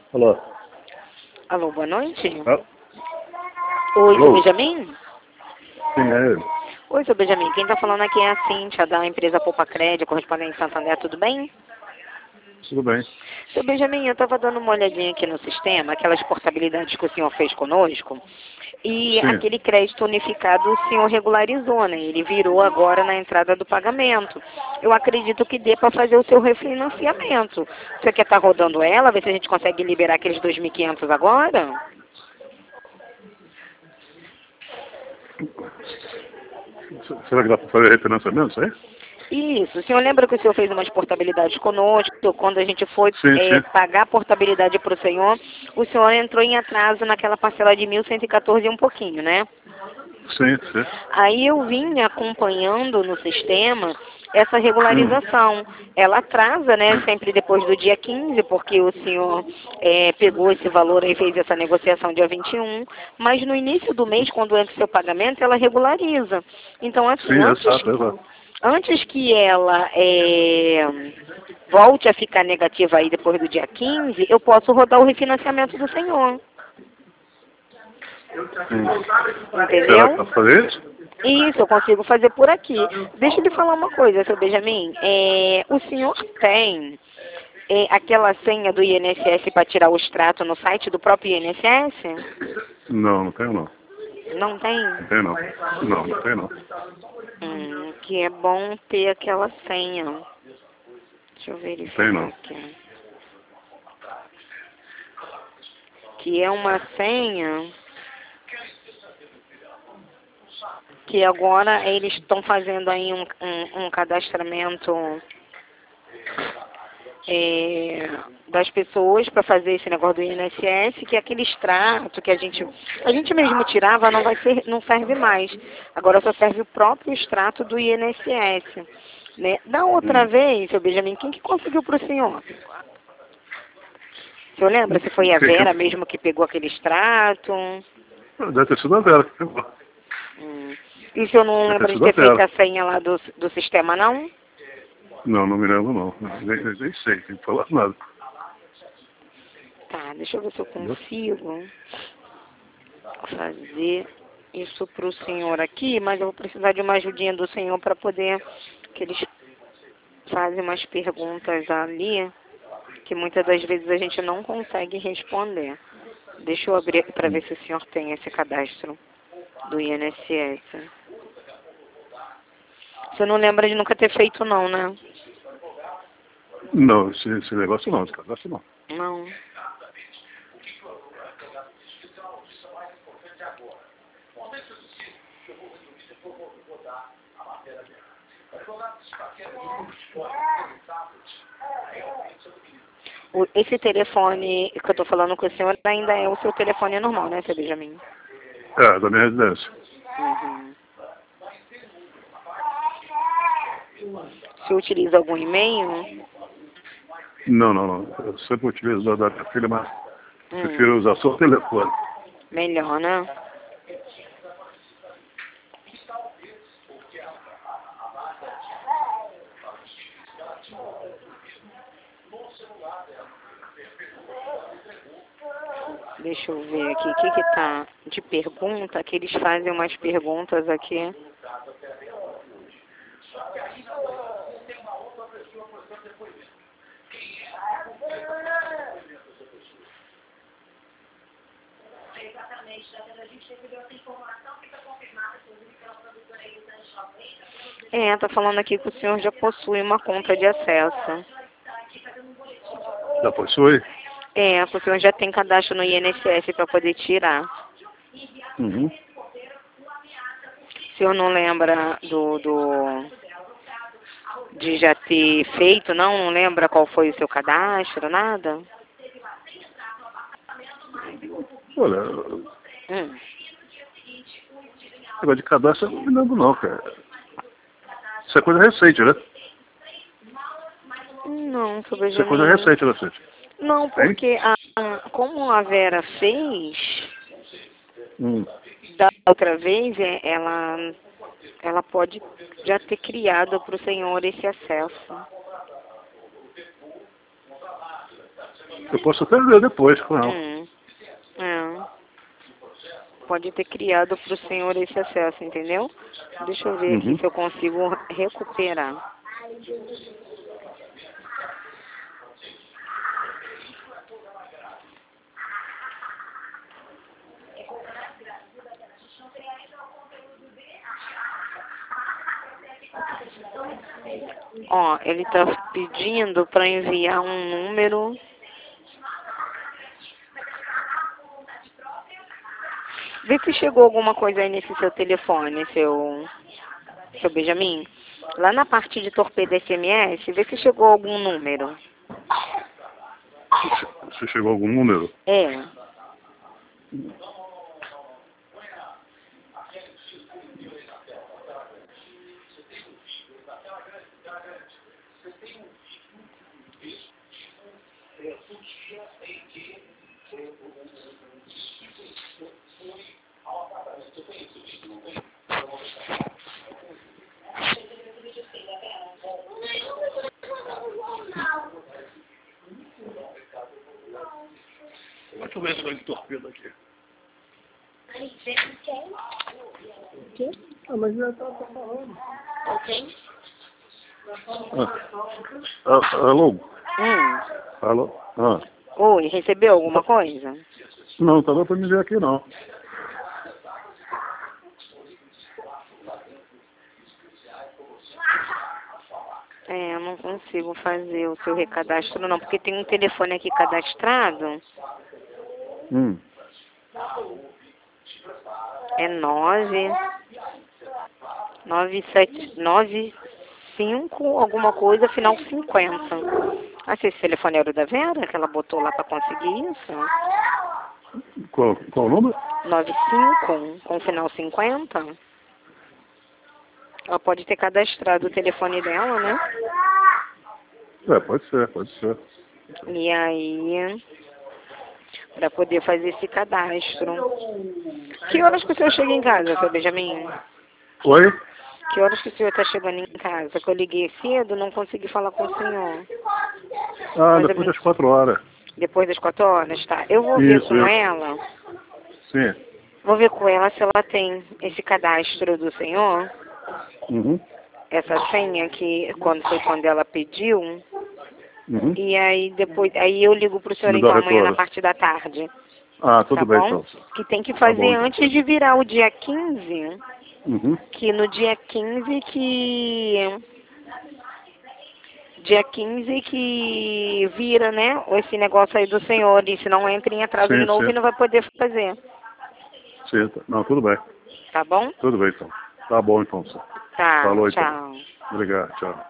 Alô? Alô, boa noite. Ah, Oi, seu alô? Benjamin? Sim, é ele. Oi, seu Benjamin. Quem tá falando aqui é a Cíntia, da empresa Poupa Crédito, correspondente em Santander, tudo bem? Tudo bem. Seu Benjamin, eu estava dando uma olhadinha aqui no sistema, aquelas portabilidades que o senhor fez conosco, e Sim. aquele crédito unificado o senhor regularizou, né? Ele virou agora na entrada do pagamento. Eu acredito que dê para fazer o seu refinanciamento. Você quer estar rodando ela, ver se a gente consegue liberar aqueles 2.500 agora? Será que dá para fazer refinanciamento, isso aí? Isso. O senhor lembra que o senhor fez umas portabilidades conosco? Quando a gente foi Sim, sim. pagar a portabilidade para o senhor entrou em atraso naquela parcela de 1.114 e um pouquinho, né? Sim, sim. Aí eu vim acompanhando no sistema essa Hum. regularização. Ela atrasa, né, sempre depois do dia 15, porque o senhor pegou esse valor e fez essa negociação dia 21, mas no início do mês, quando entra o seu pagamento, ela regulariza. Então, assim, Sim, exato, exato. antes que ela volte a ficar negativa aí depois do dia 15, eu posso rodar o refinanciamento do senhor. Será que Entendeu? dá para fazer isso? Isso, eu consigo fazer por aqui. Deixa eu lhe falar uma coisa, seu Benjamin. O senhor tem aquela senha do INSS para tirar o extrato no site do próprio INSS? Não, não tenho não. Não tem? Não tenho não. Não, não tenho não. Que é bom ter aquela senha. Deixa eu Não tenho verificar não. aqui. Que é uma senha que agora eles estão fazendo aí um cadastramento das pessoas para fazer esse negócio do INSS, que é aquele extrato que a gente mesmo tirava, não serve mais. Agora só serve o próprio extrato do INSS. Né? Da outra Hum. vez, seu Benjamin, quem que conseguiu para o senhor? O senhor lembra se foi a Vera mesmo que pegou aquele extrato? Deve ter sido a Vera que pegou. E o senhor não Deve ter lembra de sido a ter feito Vera. a senha lá do sistema, não? Não, não me lembro não. Nem sei, tem que falar nada. Tá, deixa eu ver se eu Entendeu? consigo fazer isso para o senhor aqui, mas eu vou precisar de uma ajudinha do senhor para poder, que eles fazem umas perguntas ali, que muitas das vezes a gente não consegue responder. Deixa eu abrir para ver se o senhor tem esse cadastro do INSS. Você não lembra de nunca ter feito não, né? Não, esse negócio não, esse cadastro não. Não. Esse telefone que eu estou falando com o senhor ainda é o seu telefone normal, né, seu Benjamin? É, da minha residência. Uhum. Você utiliza algum e-mail? Não, não, não. Eu sempre utilizo da minha filha, mas Hum, prefiro usar só o telefone. melhor, né? Deixa eu ver aqui, o que que tá de pergunta, que eles fazem umas perguntas aqui. Tá falando aqui que o senhor já possui uma conta de acesso. Já possui? Que o senhor já tem cadastro no INSS para poder tirar. Uhum. O senhor não lembra de já ter feito, não? Não lembra qual foi o seu cadastro, nada? Olha, Hum. negócio de cadastro eu não me lembro não, cara. Isso é coisa recente, né? Não, seu Isso é coisa Benjamin. recente, né, Cíntia? Não, Hein? porque como a Vera fez Hum. da outra vez, ela pode já ter criado para o senhor esse acesso. Eu posso até ver depois com ela. É. Pode ter criado para o senhor esse acesso, entendeu? Deixa eu ver aqui se eu consigo recuperar. Ó, ele tá pedindo para enviar um número. Vê se chegou alguma coisa aí nesse seu telefone, seu Benjamin. Lá na parte de torpedo SMS, vê se chegou algum número. Se chegou algum número? É. Deixa eu ver se vai de torpedo aqui. Ah, mas já tá falando. Ok. Alô? Alô? Oi, recebeu alguma coisa? Não, tá dando pra me ver aqui não. É, eu não consigo fazer o seu recadastro não, porque tem um telefone aqui cadastrado. É 995 alguma coisa, final 50. Ah, se esse telefone era o da Vera, que ela botou lá pra conseguir isso? Qual o número? 95 com final 50. Ela pode ter cadastrado o telefone dela, né? Pode ser, pode ser. E aí, para poder fazer esse cadastro. Que horas que o senhor chega em casa, seu Benjamin? Oi? Que horas que o senhor está chegando em casa? Que eu liguei cedo, não consegui falar com o senhor. Depois das 4 horas. Depois das 4 horas, tá? Eu vou ver com ela. Sim. Vou ver com ela se ela tem esse cadastro do senhor. Essa senha que quando ela pediu. E aí depois, aí eu ligo pro senhor então amanhã na parte da tarde. Tudo bem então. Que tem que fazer antes de virar o dia 15. Que no dia 15 que vira, né, esse negócio aí do senhor, e se não entra em atraso de novo e não vai poder fazer. Sim, não, tudo bem. Tá bom? Tudo bem então. Tá bom então. Tá, Falou tchau. então. Obrigado, tchau.